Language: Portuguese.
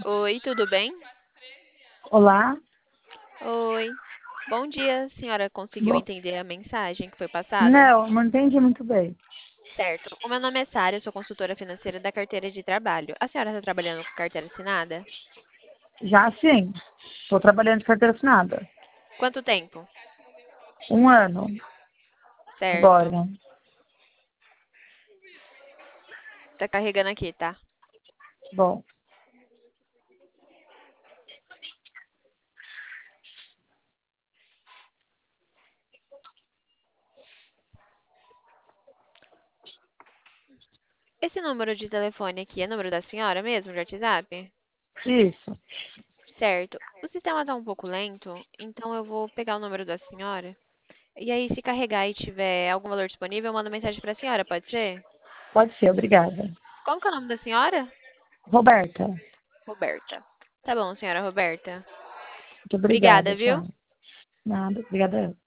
Oi, tudo bem? Olá? Oi. Bom dia, senhora conseguiu Bo- entender a mensagem que foi passada? Não entendi muito bem. Certo. O meu nome é Sara, eu sou consultora financeira da carteira de trabalho. A senhora está trabalhando com carteira assinada? Já sim, estou trabalhando de carteira assinada. Quanto tempo? 1 ano Certo. agora. Tá carregando aqui, tá? Bom, Esse número de telefone aqui é número da senhora mesmo, de WhatsApp? isso. Certo. O sistema está um pouco lento, então eu vou pegar o número da senhora. E aí, se carregar e tiver algum valor disponível, eu mando mensagem para a senhora, pode ser? Pode ser, obrigada. Como que é o nome da senhora? Roberta, Roberta. Tá bom, senhora Roberta. muito Obrigada, obrigada. viu? Tchau. Nada, obrigada.